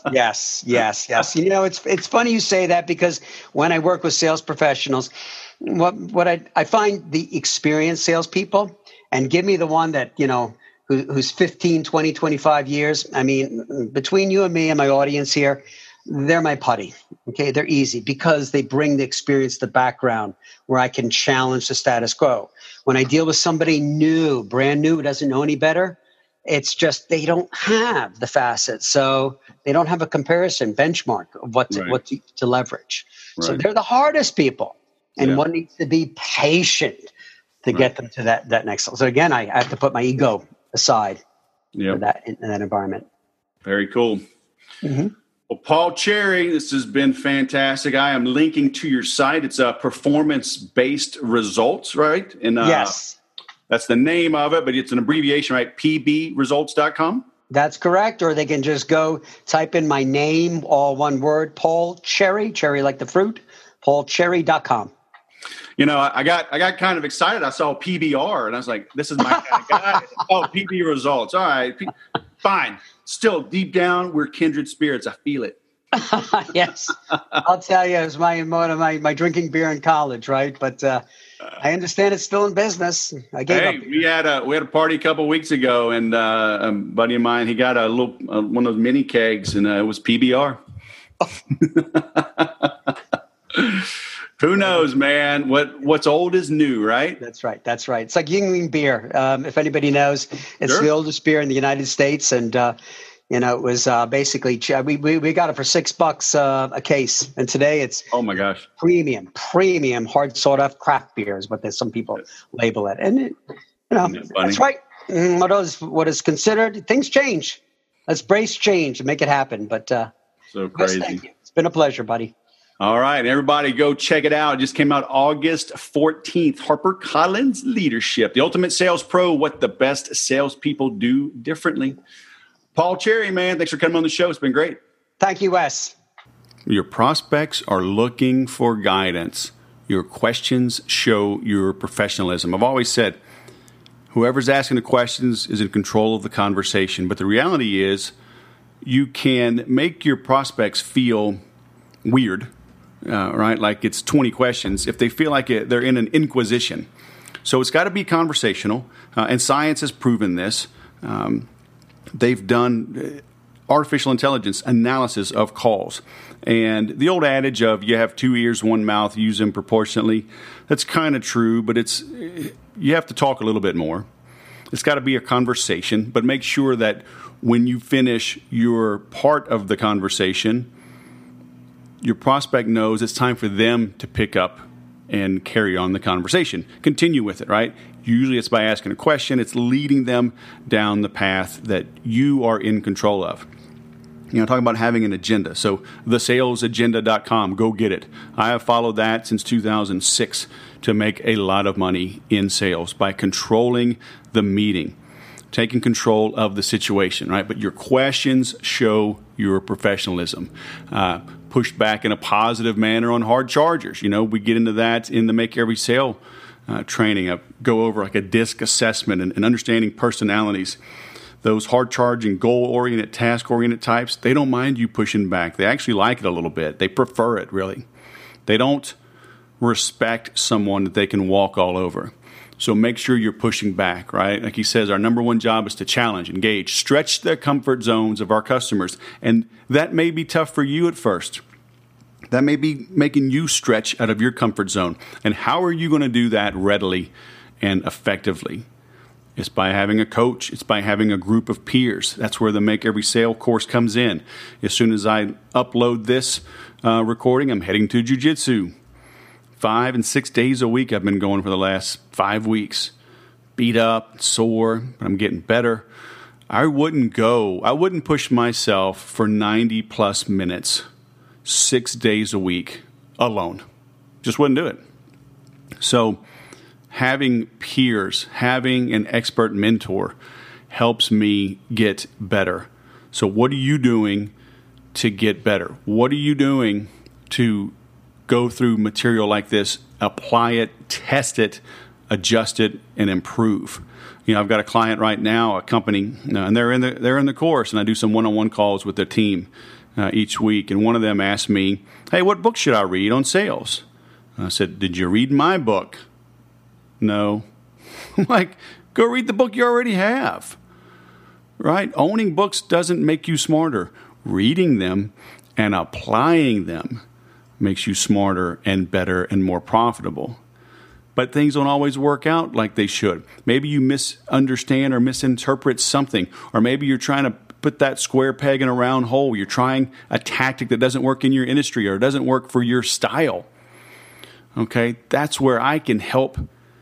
You know, it's funny you say that because when I work with sales professionals, what I find the experienced salespeople, and give me the one that, you know, who's 15, 20, 25 years. I mean, between you and me and my audience here, they're my putty. Okay. They're easy because they bring the experience, the background where I can challenge the status quo. When I deal with somebody new, brand new, who doesn't know any better, it's just, they don't have the facets. So they don't have a comparison benchmark of what to leverage. Right. So they're the hardest people. And one needs to be patient to get them to that next level. So again, I have to put my ego aside for that in that environment. Very cool. Mm-hmm. Well, Paul Cherry, this has been fantastic. I am linking to your site. It's performance-based results, right? And yes. That's the name of it, but it's an abbreviation, right? pbresults.com? That's correct. Or they can just go type in my name, all one word, Paul Cherry like the fruit, paulcherry.com. You know, I got kind of excited. I saw PBR, and I was like, this is my kind of guy. Oh, PB Results. All right, fine. Still, deep down, we're kindred spirits. I feel it. Yes. I'll tell you, it was one of my drinking beer in college, right? But I understand it's still in business. I gave up. We had a party a couple of weeks ago, and a buddy of mine, he got a little one of those mini kegs, and it was PBR. Who knows, man? What's old is new, right? That's right. It's like Yuengling beer. If anybody knows, it's the oldest beer in the United States, and it was basically we got it for $6 a case, and today it's my gosh, premium, hard sought after craft beer is what some people label it, and that's right. What is considered, things change. Let's brace change and make it happen. But so crazy. Thank you. It's been a pleasure, buddy. All right, everybody go check it out. It just came out August 14th. HarperCollins Leadership, the Ultimate Sales Pro, what the best salespeople do differently. Paul Cherry, man, thanks for coming on the show. It's been great. Thank you, Wes. Your prospects are looking for guidance. Your questions show your professionalism. I've always said, whoever's asking the questions is in control of the conversation. But the reality is you can make your prospects feel weird, right? Like it's 20 questions if they feel like they're in an inquisition. So it's got to be conversational, and science has proven this. They've done artificial intelligence analysis of calls. And the old adage of you have two ears, one mouth, use them proportionately, that's kind of true, but you have to talk a little bit more. It's got to be a conversation, but make sure that when you finish your part of the conversation, your prospect knows it's time for them to pick up and carry on the conversation. Continue with it, right? Usually it's by asking a question. It's leading them down the path that you are in control of. Talking about having an agenda. So thesalesagenda.com, go get it. I have followed that since 2006 to make a lot of money in sales by controlling the meeting, taking control of the situation, right? But your questions show your professionalism. Pushed back in a positive manner on hard chargers. We get into that in the Make Every Sale training. I go over like a DISC assessment and understanding personalities. those hard-charging, goal-oriented, task-oriented types, they don't mind you pushing back. They actually like it a little bit. They prefer it, really. They don't respect someone that they can walk all over. So make sure you're pushing back, right? Like he says, our number one job is to challenge, engage, stretch the comfort zones of our customers. And that may be tough for you at first. That may be making you stretch out of your comfort zone. And how are you going to do that readily and effectively? It's by having a coach. It's by having a group of peers. That's where the Make Every Sale course comes in. As soon as I upload this recording, I'm heading to jiu-jitsu. 5 and 6 days a week I've been going for the last 5 weeks. Beat up, sore, but I'm getting better. I wouldn't push myself for 90 plus minutes, 6 days a week alone. Just wouldn't do it. So having peers, having an expert mentor helps me get better. So what are you doing to get better? What are you doing to go through material like this, apply it, test it, adjust it, and improve? I've got a client right now, a company, and they're in the course, and I do some one-on-one calls with their team each week. And one of them asked me, "Hey, what book should I read on sales?" And I said, "Did you read my book?" "No." I'm like, go read the book you already have, right? Owning books doesn't make you smarter. Reading them and applying them makes you smarter and better and more profitable. But things don't always work out like they should. Maybe you misunderstand or misinterpret something, or maybe you're trying to put that square peg in a round hole. You're trying a tactic that doesn't work in your industry or doesn't work for your style. Okay, that's where I can help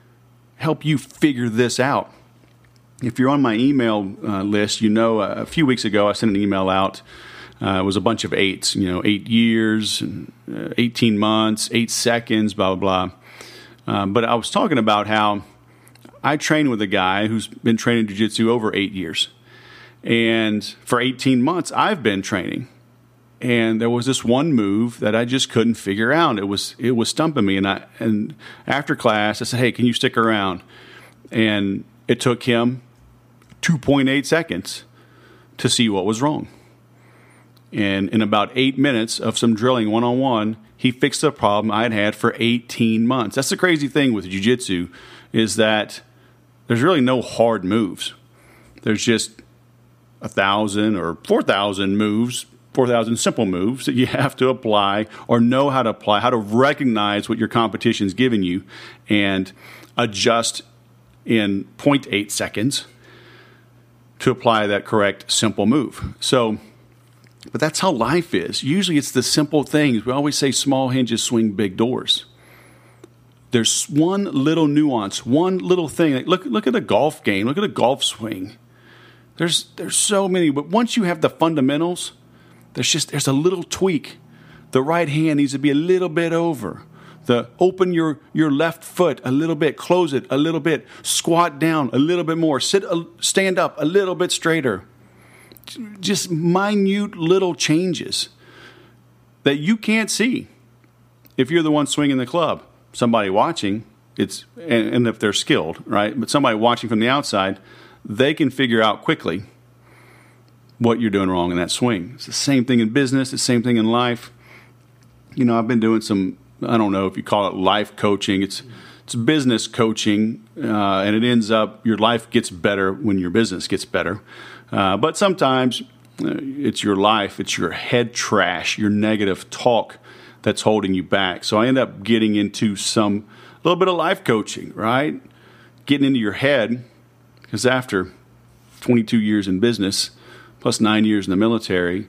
you figure this out. If you're on my email list, a few weeks ago I sent an email out. It was a bunch of 8s, 8 years, 18 months, 8 seconds, blah, blah, blah. But I was talking about how I train with a guy who's been training jiu-jitsu over 8 years. And for 18 months, I've been training. And there was this one move that I just couldn't figure out. It was stumping me. And after class, I said, "Hey, can you stick around?" And it took him 2.8 seconds to see what was wrong. And in about 8 minutes of some drilling one-on-one, he fixed a problem I'd had for 18 months. That's the crazy thing with jiu-jitsu, is that there's really no hard moves. There's just 1,000 or 4,000 moves, 4,000 simple moves that you have to apply or know how to apply, how to recognize what your competition's giving you and adjust in 0.8 seconds to apply that correct simple move. But that's how life is. Usually it's the simple things. We always say small hinges swing big doors. There's one little nuance, one little thing. Like look at a golf game. Look at a golf swing. There's so many. But once you have the fundamentals, there's a little tweak. The right hand needs to be a little bit over. Open your left foot a little bit. Close it a little bit. Squat down a little bit more. Stand up a little bit straighter. Just minute little changes that you can't see if you're the one swinging the club. Somebody watching, and if they're skilled, right? But somebody watching from the outside, they can figure out quickly what you're doing wrong in that swing. It's the same thing in business. It's the same thing in life. I've been doing some, I don't know if you call it life coaching. It's business coaching, and it ends up your life gets better when your business gets better. But sometimes it's your life, it's your head trash, your negative talk that's holding you back. So I end up getting into a little bit of life coaching, right? Getting into your head, because after 22 years in business, plus 9 years in the military,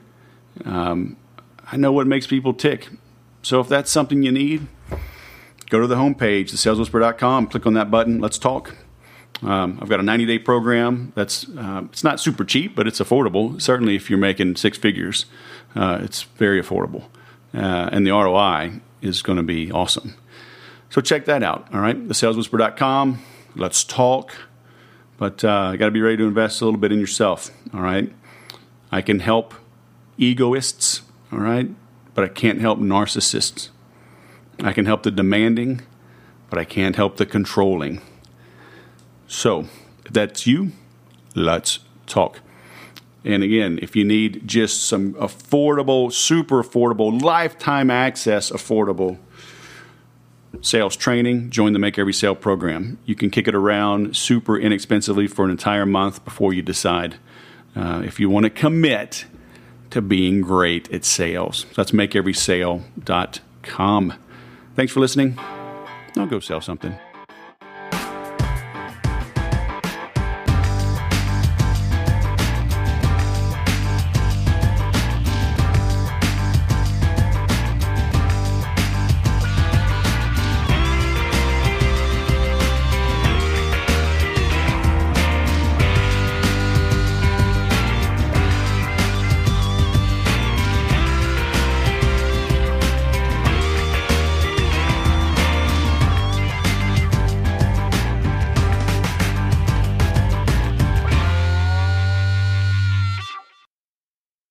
I know what makes people tick. So if that's something you need, go to the homepage, thesaleswhisperer.com, click on that button, let's talk. I've got a 90-day program that's it's not super cheap, but it's affordable. Certainly if you're making 6 figures, it's very affordable. And the ROI is going to be awesome. So check that out, all right? Thesaleswhisperer.com, let's talk. But you got to be ready to invest a little bit in yourself, all right? I can help egoists, all right? But I can't help narcissists. I can help the demanding, but I can't help the controlling. So, if that's you, let's talk. And again, if you need just some affordable, super affordable, lifetime access, affordable sales training, join the Make Every Sale program. You can kick it around super inexpensively for an entire month before you decide if you want to commit to being great at sales. So that's makeeverysale.com. Thanks for listening. Now go sell something.